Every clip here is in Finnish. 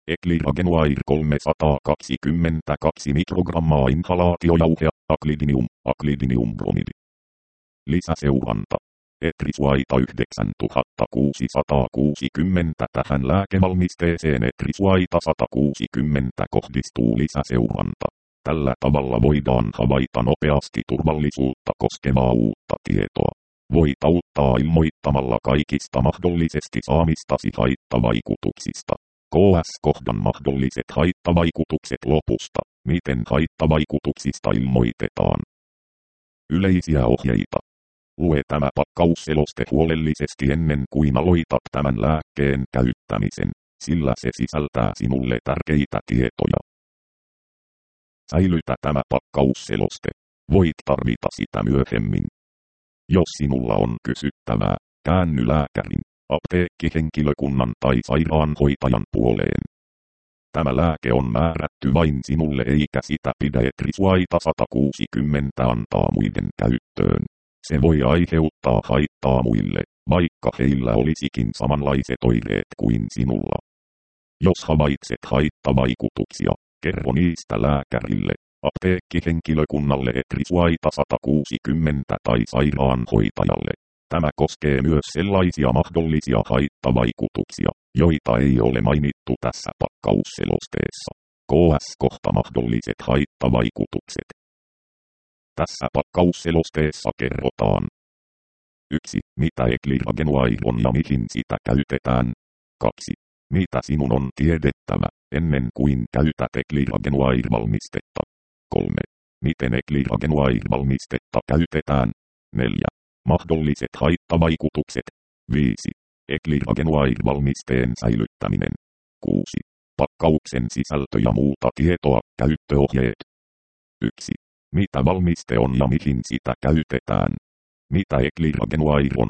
Ecliragenuair 322 mikrogrammaa inhalaatiojauhea, aklidinium bromidi. Lisäseuranta. Etrisuaita 9660 tähän lääkevalmisteeseen etrisuaita 160 kohdistuu lisäseuranta. Tällä tavalla voidaan havaita nopeasti turvallisuutta koskevaa uutta tietoa. Voit auttaa ilmoittamalla kaikista mahdollisesti saamistasi haittavaikutuksista. KS-kohdan mahdolliset haittavaikutukset lopusta. Miten haittavaikutuksista ilmoitetaan? Yleisiä ohjeita. Lue tämä pakkausseloste huolellisesti ennen kuin aloitat tämän lääkkeen käyttämisen, sillä se sisältää sinulle tärkeitä tietoja. Säilytä tämä pakkausseloste. Voit tarvita sitä myöhemmin. Jos sinulla on kysyttävää, käänny lääkärin, apteekkihenkilökunnan tai sairaanhoitajan puoleen. Tämä lääke on määrätty vain sinulle eikä sitä pidä etrisuaita 160 antaa muiden käyttöön. Se voi aiheuttaa haittaa muille, vaikka heillä olisikin samanlaiset oireet kuin sinulla. Jos havaitset haittavaikutuksia, kerro niistä lääkärille, apteekkihenkilökunnalle etrisuaita 160 tai sairaanhoitajalle. Tämä koskee myös sellaisia mahdollisia haittavaikutuksia, joita ei ole mainittu tässä pakkausselosteessa. KS-kohta mahdolliset haittavaikutukset. Tässä pakkausselosteessa kerrotaan. 1. Mitä Ecliragenuair on ja mihin sitä käytetään. 2. Mitä sinun on tiedettävä, ennen kuin käytät Ecliragenuair-valmistetta. 3. Miten Ecliragenuair-valmistetta käytetään. 4. Mahdolliset haittavaikutukset. 5. Ecliragenuair-valmisteen säilyttäminen. 6. Pakkauksen sisältö ja muuta tietoa, käyttöohjeet. 1. Mitä valmiste on ja mihin sitä käytetään. Mitä Ecliragenuair on?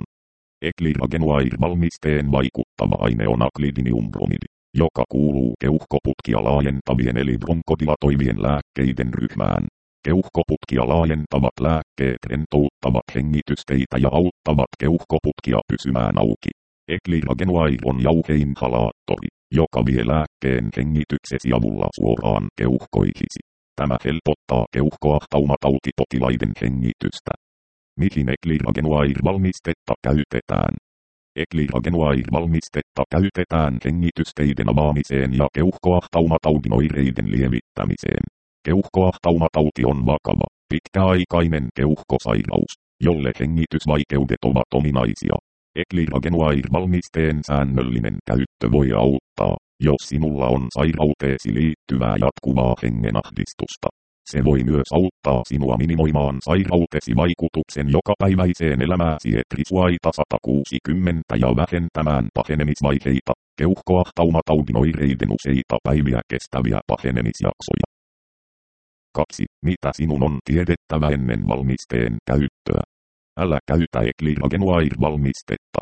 Ecliragenuair-valmisteen vaikuttava aine on aklidinium bromidi, joka kuuluu keuhkoputkia laajentavien eli bronkodilatoivien lääkkeiden ryhmään. Keuhkoputkia laajentavat lääkkeet rentouttavat hengitysteitä ja auttavat keuhkoputkia pysymään auki. Ecliragenuair on jauheinhalaattori, joka vie lääkkeen hengityksesi avulla suoraan keuhkoihisi. Tämä helpottaa keuhkoahtaumatautipotilaiden hengitystä. Mihin Ecliragenuair-valmistetta käytetään? Ecliragenuair-valmistetta käytetään hengitysteiden avaamiseen ja keuhkoahtaumataudin oireiden lievittämiseen. Keuhkoahtaumatauti on vakava, pitkäaikainen keuhkosairaus, jolle hengitysvaikeudet ovat ominaisia. Ecliragenuair-valmisteen säännöllinen käyttö voi auttaa, jos sinulla on sairauteesi liittyvää jatkuvaa hengenahdistusta. Se voi myös auttaa sinua minimoimaan sairautesi vaikutuksen jokapäiväiseen elämääsi etrisuaita 160 ja vähentämään pahenemisvaiheita, keuhkoahtaumatautin oireiden useita päiviä kestäviä pahenemisjaksoja. 2. Mitä sinun on tiedettävä ennen valmisteen käyttöä? Älä käytä Ecliragenuair-valmistetta.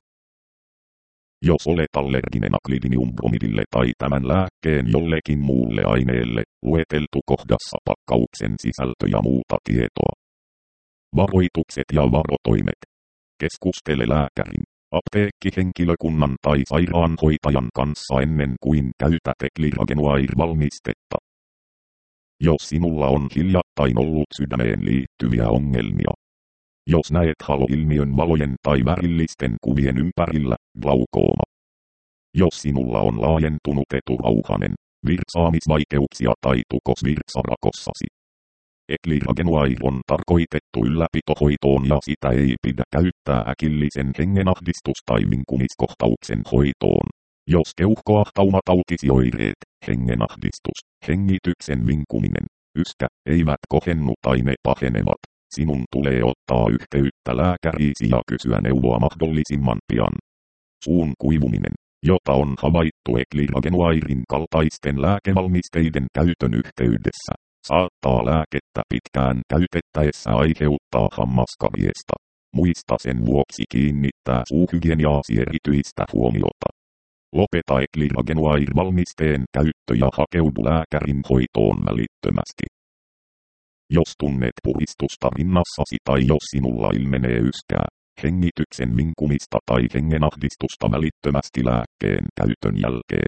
Jos olet allerginen aklidinium bromidille tai tämän lääkkeen jollekin muulle aineelle, lueteltu kohdassa pakkauksen sisältö ja muuta tietoa. Varoitukset ja varotoimet. Keskustele lääkärin, apteekkihenkilökunnan tai sairaanhoitajan kanssa ennen kuin käytät Ecliragenuair-valmistetta. Jos sinulla on hiljattain ollut sydämeen liittyviä ongelmia. Jos näet haloilmiön valojen tai värillisten kuvien ympärillä, glaukooma. Jos sinulla on laajentunut eturauhanen, virtsaamisvaikeuksia tai tukos virtsarakossasi. Ecliragenuair on tarkoitettu ylläpitohoitoon ja sitä ei pidä käyttää äkillisen hengenahdistus- tai vinkumiskohtauksen hoitoon. Jos keuhkoahtaumatautisi oireet, hengenahdistus, hengityksen vinkuminen, yskä, eivät kohennu tai ne pahenevat. Sinun tulee ottaa yhteyttä lääkäriisi ja kysyä neuvoa mahdollisimman pian. Suun kuivuminen, jota on havaittu Ecliragenuairin kaltaisten lääkevalmisteiden käytön yhteydessä, saattaa lääkettä pitkään käytettäessä aiheuttaa hammaskariesta. Muista sen vuoksi kiinnittää suuhygieniaasi erityistä huomiota. Lopeta Ecliragenuair-valmisteen käyttö ja hakeudu lääkärin hoitoon välittömästi. Jos tunnet puristusta rinnassasi tai jos sinulla ilmenee yskää, hengityksen vinkumista tai hengenahdistusta välittömästi lääkkeen käytön jälkeen.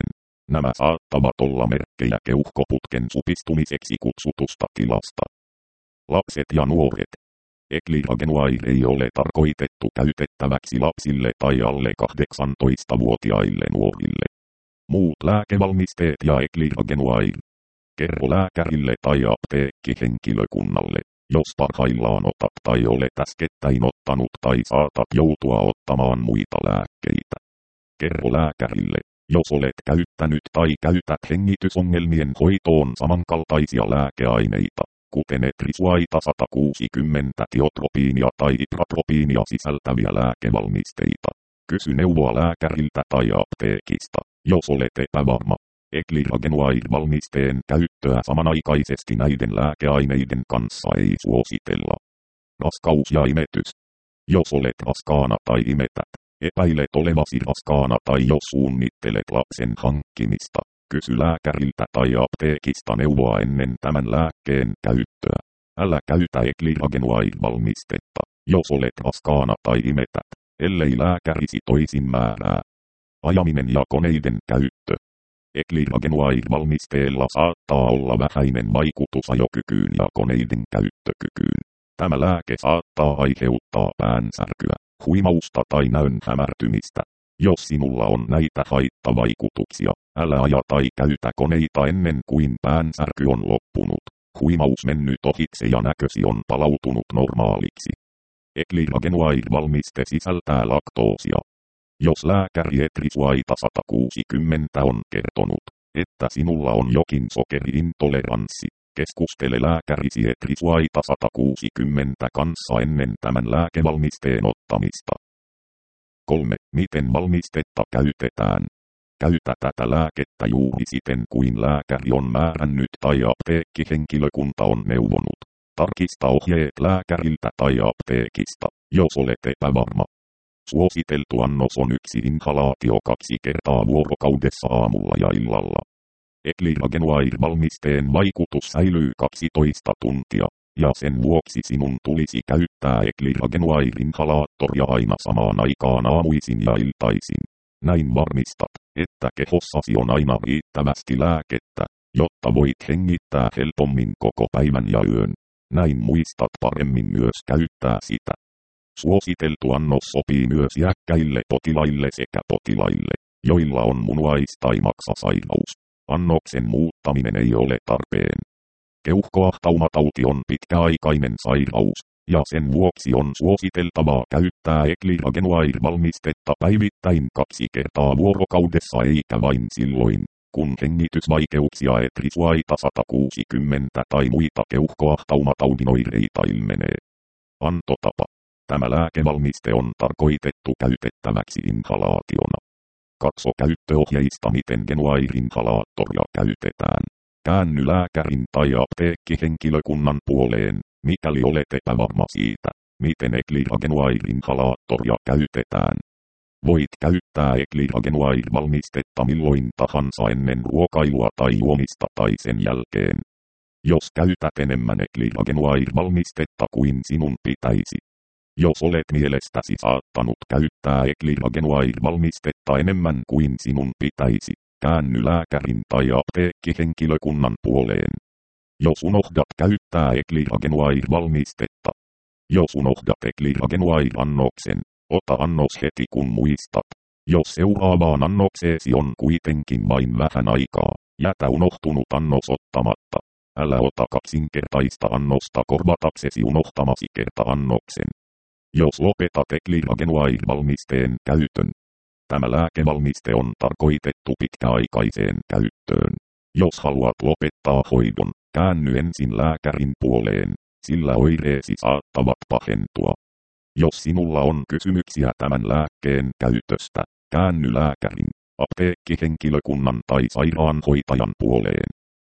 Nämä saattavat olla merkkejä keuhkoputken supistumiseksi kutsutusta tilasta. Lapset ja nuoret. Ekliragenuair ei ole tarkoitettu käytettäväksi lapsille tai alle 18-vuotiaille nuorille. Muut lääkevalmisteet ja ekliragenuair. Kerro lääkärille tai apteekkihenkilökunnalle, jos parhaillaan otat tai olet äskettäin ottanut tai saatat joutua ottamaan muita lääkkeitä. Kerro lääkärille, jos olet käyttänyt tai käytät hengitysongelmien hoitoon samankaltaisia lääkeaineita, kuten etrisuaita 160 tiotropiinia tai ipratropiinia sisältäviä lääkevalmisteita. Kysy neuvoa lääkäriltä tai apteekista, jos olet epävarma. Ekliragenuair-valmisteen käyttöä samanaikaisesti näiden lääkeaineiden kanssa ei suositella. Raskaus ja imetys. Jos olet raskaana tai imetät, epäilet olevasi raskaana tai jos suunnittelet lapsen hankkimista, kysy lääkäriltä tai apteekista neuvoa ennen tämän lääkkeen käyttöä. Älä käytä ekliragenuair-valmistetta, jos olet raskaana tai imetät, ellei lääkärisi toisin määrää. Ajaminen ja koneiden käyttö. Ekliragenuair-valmisteella saattaa olla vähäinen vaikutus ajokykyyn ja koneiden käyttökykyyn. Tämä lääke saattaa aiheuttaa päänsärkyä, huimausta tai näön hämärtymistä. Jos sinulla on näitä haittavaikutuksia, älä aja tai käytä koneita ennen kuin päänsärky on loppunut, huimaus mennyt ohitse ja näkösi on palautunut normaaliksi. Ekliragenuair-valmiste sisältää laktoosia. Jos lääkäri etrisuaita 160 on kertonut, että sinulla on jokin sokeriintoleranssi, keskustele lääkärisi etrisuaita 160 kanssa ennen tämän lääkevalmisteen ottamista. 3. Miten valmistetta käytetään? Käytä tätä lääkettä juuri siten kuin lääkäri on määrännyt tai apteekkihenkilökunta on neuvonut. Tarkista ohjeet lääkäriltä tai apteekista, jos olet epävarma. Suositeltu annos on 1 inhalaatio 2 kertaa vuorokaudessa aamulla ja illalla. Ekliragenuair-valmisteen vaikutus säilyy 12 tuntia, ja sen vuoksi sinun tulisi käyttää ekliragenuair-inhalaattoria aina samaan aikaan aamuisin ja iltaisin. Näin varmistat, että kehossasi on aina riittävästi lääkettä, jotta voit hengittää helpommin koko päivän ja yön. Näin muistat paremmin myös käyttää sitä. Suositeltu annos sopii myös iäkkäille potilaille sekä potilaille, joilla on munuais- tai maksasairaus. Annoksen muuttaminen ei ole tarpeen. Keuhkoahtaumatauti on pitkäaikainen sairaus, ja sen vuoksi on suositeltavaa käyttää ekliragenuair-valmistetta päivittäin 2 kertaa vuorokaudessa eikä vain silloin, kun hengitysvaikeuksia etrisuaita 160 tai muita keuhkoahtaumataudin oireita ilmenee. Antotapa. Tämä lääkevalmiste on tarkoitettu käytettäväksi inhalaationa. Katso käyttöohjeista miten genuair-inhalaattoria käytetään. Käänny lääkärin tai apteekkihenkilökunnan puoleen, mikäli olet epävarma siitä, miten ekliragenuair-inhalaattoria käytetään. Voit käyttää ekliragenuair-valmistetta milloin tahansa ennen ruokailua tai juomista tai sen jälkeen. Jos käytät enemmän ekliragenuair-valmistetta kuin sinun pitäisi. Jos olet mielestäsi saattanut käyttää ekliragenuair-valmistetta enemmän kuin sinun pitäisi, käänny lääkärin tai apteekkihenkilökunnan puoleen. Jos unohdat käyttää ekliragenuair-valmistetta. Jos unohdat ekliragenuair-annoksen, ota annos heti kun muistat. Jos seuraavaan annokseesi on kuitenkin vain vähän aikaa, jätä unohtunut annos ottamatta. Älä ota kaksinkertaista annosta korvataksesi unohtamasi kerta-annoksen. Jos lopetat ekliragenuair-valmisteen käytön. Tämä lääkevalmiste on tarkoitettu pitkäaikaiseen käyttöön. Jos haluat lopettaa hoidon, käänny ensin lääkärin puoleen, sillä oireesi saattavat pahentua. Jos sinulla on kysymyksiä tämän lääkkeen käytöstä, käänny lääkärin, apteekkihenkilökunnan tai sairaanhoitajan puoleen.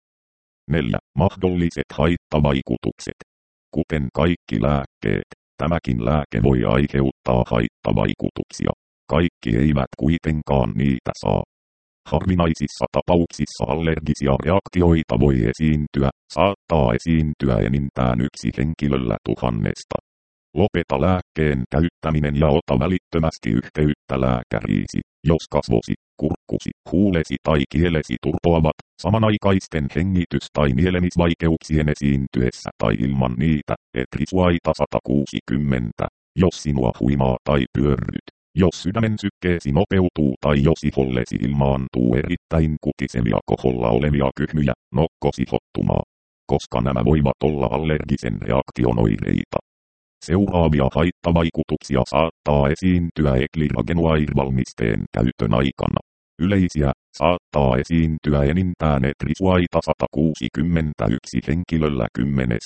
4. Mahdolliset haittavaikutukset. Kuten kaikki lääkkeet, tämäkin lääke voi aiheuttaa haittavaikutuksia. Kaikki eivät kuitenkaan niitä saa. Harvinaisissa tapauksissa allergisia reaktioita voi esiintyä, saattaa esiintyä enintään 1 henkilöllä 1000. Lopeta lääkkeen käyttäminen ja ota välittömästi yhteyttä lääkäriisi, jos kasvosi, kurkkusi, huulesi tai kielesi turpoavat, samanaikaisten hengitys- tai nielemisvaikeuksien esiintyessä tai ilman niitä, Etrisuaita 160, jos sinua huimaa tai pyörryt, jos sydämen sykkeesi nopeutuu tai jos ihollesi ilmaantuu erittäin kutisevia koholla olevia kyhmyjä, nokko sihottumaa, koska nämä voivat olla allergisen reaktion oireita. Seuraavia haittavaikutuksia saattaa esiintyä Ecliragenuair-valmisteen käytön aikana. Yleisiä saattaa esiintyä enintään Etrisuaita 161 henkilöllä 10.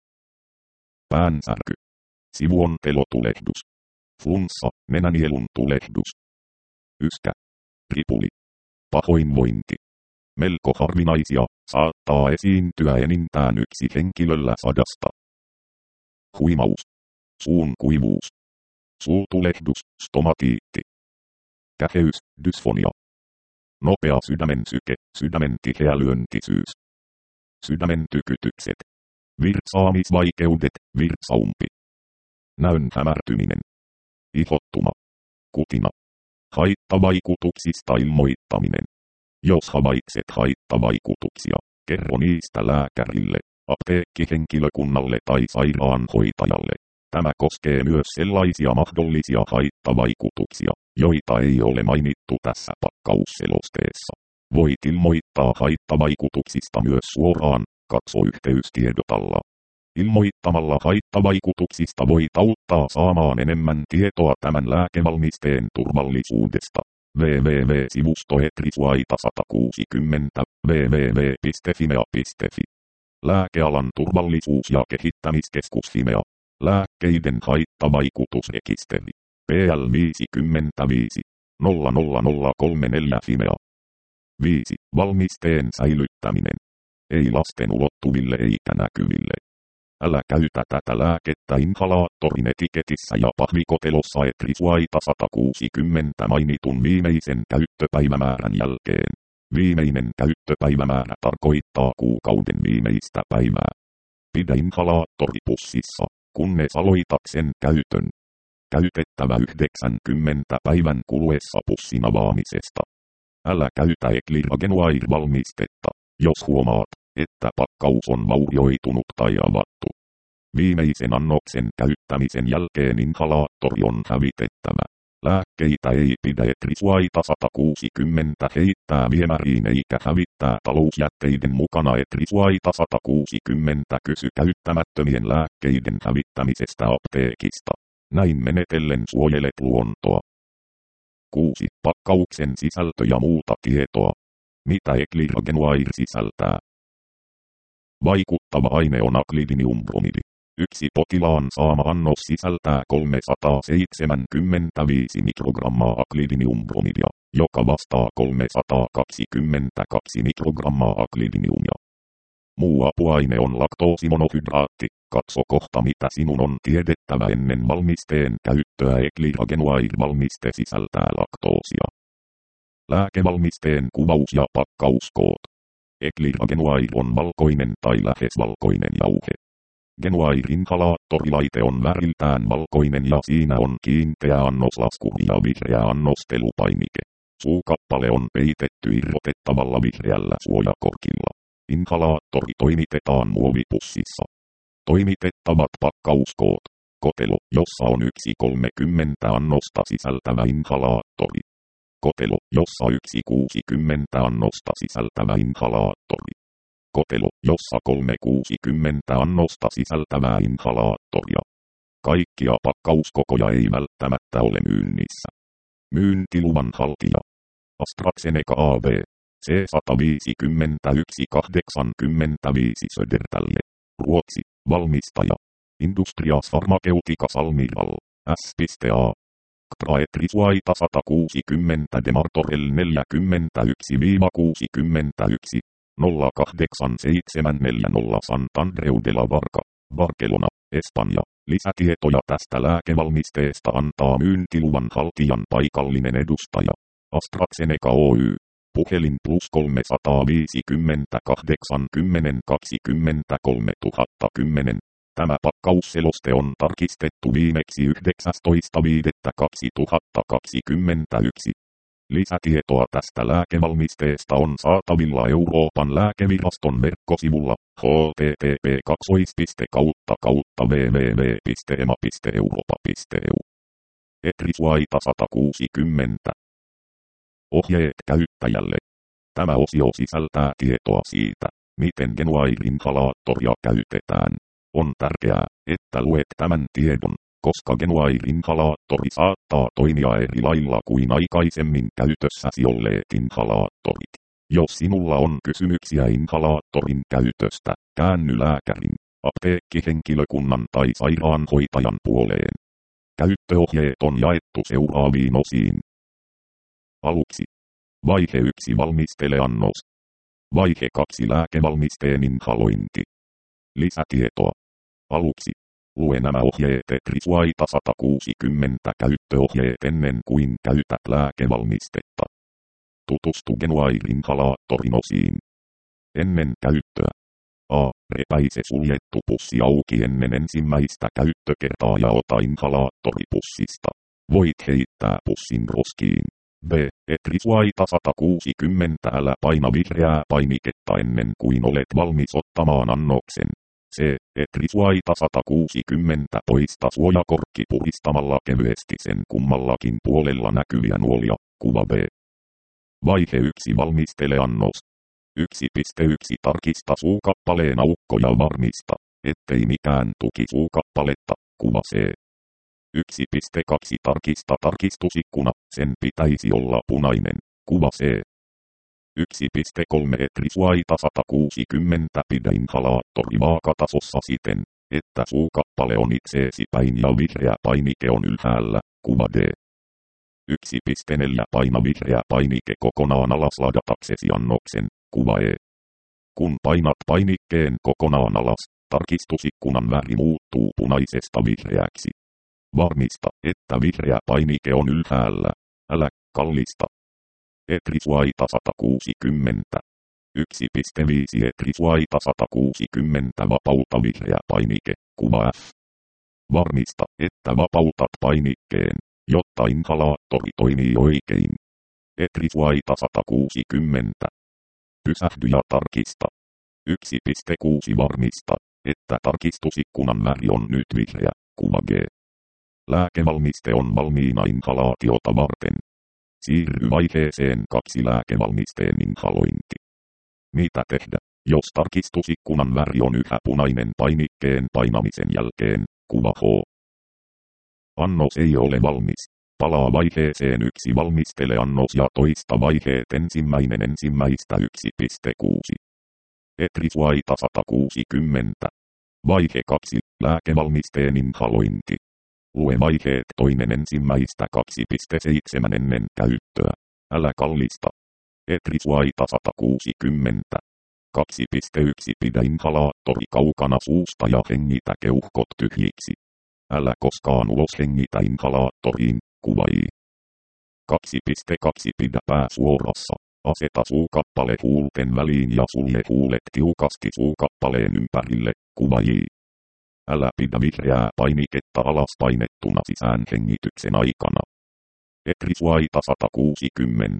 Päänsärky. Sivuontelotulehdus. Flunssa, nenänielun tulehdus. Yskä. Ripuli. Pahoinvointi. Melko harvinaisia, saattaa esiintyä enintään 1 henkilöllä 100. Huimaus. Suun kuivuus. Suutulehdus, stomatiitti. Käheys, dysfonia. Nopea sydämen syke, sydämen tiheä lyöntisyys. Sydämen tykytykset. Virtsaamisvaikeudet, virtsaumpi. Näön hämärtyminen. Ihottuma. Kutina. Haittavaikutuksista ilmoittaminen. Jos havaitset haittavaikutuksia, kerro niistä lääkärille, apteekkihenkilökunnalle tai sairaanhoitajalle. Tämä koskee myös sellaisia mahdollisia haittavaikutuksia, joita ei ole mainittu tässä pakkausselosteessa. Voit ilmoittaa haittavaikutuksista myös suoraan, katso yhteystiedotalla. Ilmoittamalla haittavaikutuksista voit auttaa saamaan enemmän tietoa tämän lääkevalmisteen turvallisuudesta. www.sivusto Etrisuaita 160 www.fimea.fi. Lääkealan turvallisuus- ja kehittämiskeskus Fimea. Lääkkeiden haittavaikutusrekisteri. PL 55 00034 Fimea. 5. Valmisteen säilyttäminen. Ei lasten ulottuville eikä näkyville. Älä käytä tätä lääkettä inhalaattorin etiketissä ja pahvikotelossa Etrisuaita 160 mainitun viimeisen käyttöpäivämäärän jälkeen. Viimeinen käyttöpäivämäärä tarkoittaa kuukauden viimeistä päivää. Pidä inhalaattori pussissa, kunnes aloitat sen käytön. Käytettävä 90 päivän kuluessa pussin avaamisesta. Älä käytä Ecliragenuair-valmistetta, jos huomaat, että pakkaus on vaurioitunut tai avattu. Viimeisen annoksen käyttämisen jälkeen inhalaattori on hävitettävä. Lääkkeitä ei pidä Etrisuaita 160 heittää viemäriin eikä hävittää talousjätteiden mukana. Etrisuaita 160 kysy käyttämättömien lääkkeiden hävittämisestä apteekista. Näin menetellen suojelet luontoa. 6. Pakkauksen sisältö ja muuta tietoa. Mitä Ecliragenuair sisältää? Vaikuttava aine on aklidiniumbromidi. Yksi potilaan saama annos sisältää 375 mikrogrammaa aklidiniumbromidia, joka vastaa 322 mikrogrammaa aklidiniumia. Muu apuaine on laktoosimonohydraatti. Katso kohta mitä sinun on tiedettävä ennen valmisteen käyttöä. Ecliragenuair-valmiste sisältää laktoosia. Lääkevalmisteen kuvaus ja pakkauskoot. Ecliragenuair on valkoinen tai lähes valkoinen jauhe. Genuair-inhalaattorilaite on väriltään valkoinen ja siinä on kiinteä annoslaskuri ja vihreä annostelupainike. Suukappale on peitetty irrotettavalla vihreällä suojakorkilla. Inhalaattori toimitetaan muovipussissa. Toimitettavat pakkauskoot. Kotelo, jossa on 1,30 annosta sisältävä inhalaattori. Kotelo, jossa 1,60 annosta sisältävä inhalaattori. Kotelo, jossa 3,60 annosta sisältävää inhalaattoria. Kaikkia pakkauskokoja ei välttämättä ole myynnissä. Myyntiluvan haltija. AstraZeneca AB. C151-85 Södertälle. Ruotsi. Valmistaja. Industrias Pharmaceuticas Almiral. S.A. Ctra Etrisuaita 160 Demartorel 41-61 08740 Santandreu de la Barca, Barcelona, Espanja. Lisätietoja tästä lääkevalmisteesta antaa myyntiluvan haltijan paikallinen edustaja. AstraZeneca Oy. Puhelin plus 350 80 20 3010. Tämä pakkausseloste on tarkistettu viimeksi 19.5.2021. Lisätietoa tästä lääkevalmisteesta on saatavilla Euroopan lääkeviraston verkkosivulla http://www.ema.europa.eu. Etrisuaita 160. Ohjeet käyttäjälle. Tämä osio sisältää tietoa siitä, miten Genuair-inhalaattoria käytetään. On tärkeää, että luet tämän tiedon, koska Genuair-inhalaattori saattaa toimia eri lailla kuin aikaisemmin käytössäsi olleet inhalaattorit. Jos sinulla on kysymyksiä inhalaattorin käytöstä, käänny lääkärin, apteekkihenkilökunnan tai sairaanhoitajan puoleen. Käyttöohjeet on jaettu seuraaviin osiin. Aluksi. Vaihe 1 valmisteleannos. Vaihe 2 lääkevalmisteen inhalointi. Lisätietoa. Aluksi. Lue nämä ohjeet Etrisuaita 160 käyttöohjeet ennen kuin käytät lääkevalmistetta. Tutustu Genuair-inhalaattorin osiin. Ennen käyttöä. A. Repäise suljettu pussi auki ennen ensimmäistä käyttökertaa ja ota inhalaattori pussista. Voit heittää pussin roskiin. B. Etrisuaita 160 älä paina vihreää painiketta ennen kuin olet valmis ottamaan annoksen. C. Etrisuaita 160 poista suojakorkki puristamalla kevyesti sen kummallakin puolella näkyviä nuolia. Kuva B. Vaihe 1 valmisteleannos. 1.1 Tarkista suukappaleen aukko ja varmista, ettei mikään tuki suukappaletta. Kuva C. 1.2 Tarkista tarkistusikkuna, sen pitäisi olla punainen. Kuva C. 1.3 Etrisuaita 160 Pidä inhalaattori vaakatasossa siten, että suukappale on itseesi päin ja vihreä painike on ylhäällä. Kuva D. 1.4 Paina vihreä painike kokonaan alas ladataksesi annoksen. Kuva E. Kun painat painikkeen kokonaan alas, tarkistusikkunan väri muuttuu punaisesta vihreäksi. Varmista, että vihreä painike on ylhäällä. Älä kallista. Etrisuaita 160. 1.5 Etrisuaita 160 Vapauta vihreä painike. Kuva F. Varmista, että vapautat painikkeen, jotta inhalaattori toimii oikein. Etrisuaita 160. Pysähdy ja tarkista. 1.6 Varmista, että tarkistusikkunan väri on nyt vihreä. Kuva G. Lääkevalmiste on valmiina inhalaatiota varten. Siirry vaiheeseen 2 lääkevalmisteen inhalointi. Mitä tehdä, jos tarkistusikkunan väri on yhä punainen painikkeen painamisen jälkeen? Kuva H. Annos ei ole valmis. Palaa vaiheeseen 1 valmistele annos ja toista vaiheet ensimmäistä 1.6. Etrisuaita 160. Vaihe 2 lääkevalmisteen inhalointi. Lue vaiheet toinen ensimmäistä 2.7 ennen käyttöä. Älä kallista. Etrisuaita 160. 2.1 Pidä inhalaattori kaukana suusta ja hengitä keuhkot tyhjiksi. Älä koskaan ulos hengitä inhalaattoriin. Kuva I. 2.2 Pidä pää suorassa. Aseta suukappale huulten väliin ja sulje huulet tiukasti suukappaleen ympärille. Kuva J. Älä pidä vihreää painiketta alas painettuna sisäänhengityksen aikana. Etrisuaita 160.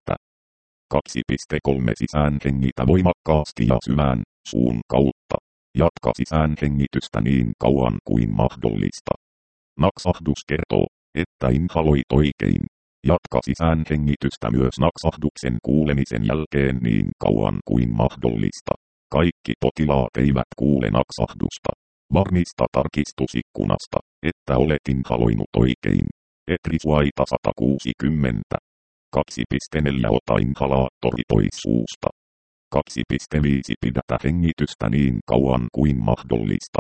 2.3 Sisäänhengitä voimakkaasti ja syvään, suun kautta. Jatka sisäänhengitystä niin kauan kuin mahdollista. Naksahdus kertoo, että inhaloit oikein. Jatka sisäänhengitystä myös naksahduksen kuulemisen jälkeen niin kauan kuin mahdollista. Kaikki potilaat eivät kuule naksahdusta. Varmista tarkistusikkunasta, että olet inhaloinut oikein. Etrisuaita 160. 2.4 Ota inhalaattori pois suusta. 2.5 Pidätä hengitystä niin kauan kuin mahdollista.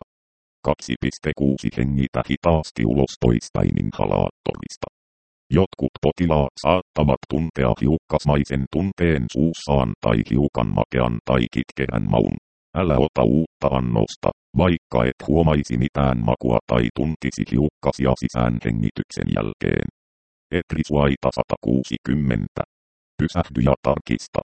2.6 Hengitä hitaasti ulos poispäin inhalaattorista. Jotkut potilaat saattavat tuntea hiukkasmaisen tunteen suussaan tai hiukan makean tai kitkerän maun. Älä ota uutta annosta, vaikka et huomaisi mitään makua tai tuntisi hiukkasia sisäänhengityksen jälkeen. Etrisuaita 160. Pysähdy ja tarkista.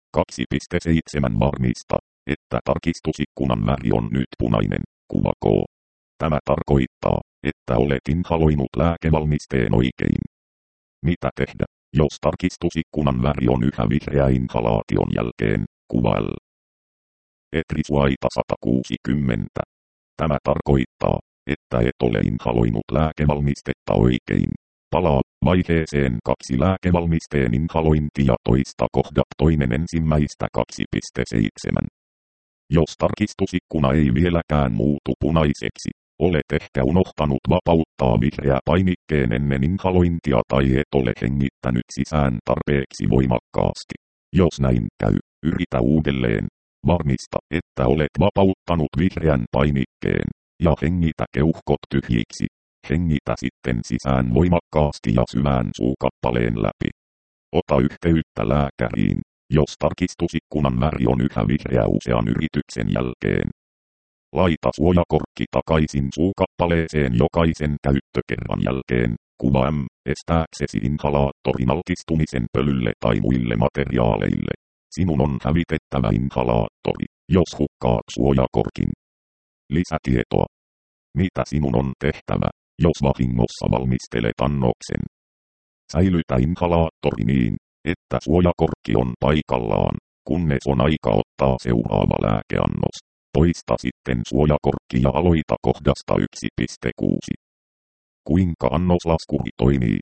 2.7 Varmista, että tarkistusikkunan väri on nyt punainen. Kuva K. Tämä tarkoittaa, että olet inhaloinut lääkevalmisteen oikein. Mitä tehdä, Jos tarkistusikkunan väri on yhä vihreä inhalaation jälkeen, kuva L. Etrisuaita 160. Tämä tarkoittaa, että et ole inhaloinut lääkevalmistetta oikein. Palaa vaiheeseen 2 lääkevalmisteen inhalointi ja toista kohdat toinen ensimmäistä 2.7. Jos tarkistusikkuna ei vieläkään muutu punaiseksi, olet ehkä unohtanut vapauttaa vihreä painikkeen ennen inhalointia tai et ole hengittänyt sisään tarpeeksi voimakkaasti. Jos näin käy, yritä uudelleen. Varmista, että olet vapauttanut vihreän painikkeen, ja hengitä keuhkot tyhjiksi. Hengitä sitten sisään voimakkaasti ja syvään suukappaleen läpi. Ota yhteyttä lääkäriin, jos tarkistusikkunan väri on yhä vihreä usean yrityksen jälkeen. Laita suojakorkki takaisin suukappaleeseen jokaisen käyttökerran jälkeen, kuva M, estääksesi inhalaattorin altistumisen pölylle tai muille materiaaleille. Sinun on hävitettävä inhalaattori, jos hukkaat suojakorkin. Lisätietoa. Mitä sinun on tehtävä, jos vahingossa valmistelet annoksen? Säilytä inhalaattori niin, että suojakorkki on paikallaan, kunnes on aika ottaa seuraava lääkeannos. Poista sitten suojakorkki ja aloita kohdasta 1.6. Kuinka annoslaskuri toimii?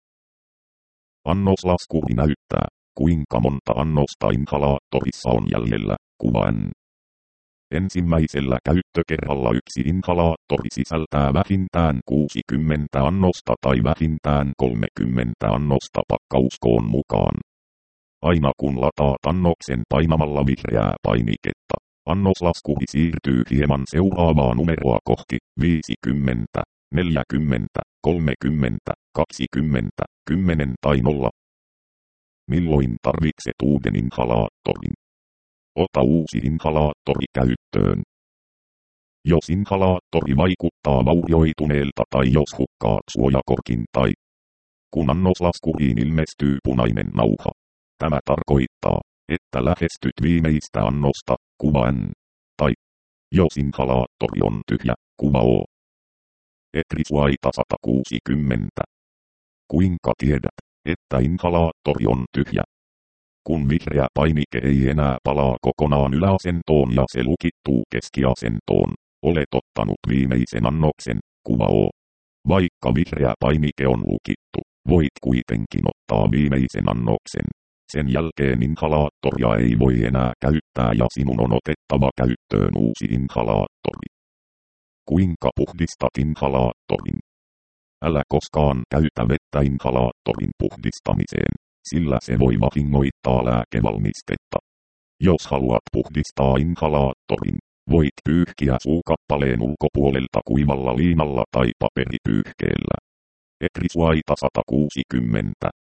Annoslaskuri näyttää, kuinka monta annosta inhalaattorissa on jäljellä, kuva N. Ensimmäisellä käyttökerralla yksi inhalaattori sisältää vähintään 60 annosta tai vähintään 30 annosta pakkauskoon mukaan. Aina kun lataat annoksen painamalla vihreää painiketta, annoslaskuri siirtyy hieman seuraavaa numeroa kohti, 50, 40, 30, 20, 10 tai 0. Milloin tarvitset uuden inhalaattorin? Ota uusi inhalaattori käyttöön. Jos inhalaattori vaikuttaa vaurioituneelta tai jos hukkaat suojakorkin tai kun annoslaskuriin ilmestyy punainen nauha. Tämä tarkoittaa, että lähestyt viimeistä annosta, kuva N. Tai jos inhalaattori on tyhjä, kuva O. Etrisuaita 160. Kuinka tiedät, että inhalaattori on tyhjä? Kun vihreä painike ei enää palaa kokonaan yläasentoon ja se lukittuu keskiasentoon, olet ottanut viimeisen annoksen, kuva O. Vaikka vihreä painike on lukittu, voit kuitenkin ottaa viimeisen annoksen. Sen jälkeen inhalaattoria ei voi enää käyttää ja sinun on otettava käyttöön uusi inhalaattori. Kuinka puhdistat inhalaattorin? Älä koskaan käytä vettä inhalaattorin puhdistamiseen, sillä se voi vahingoittaa lääkevalmistetta. Jos haluat puhdistaa inhalaattorin, voit pyyhkiä suukappaleen ulkopuolelta kuivalla liinalla tai paperipyyhkeellä. Etrisuaita 160.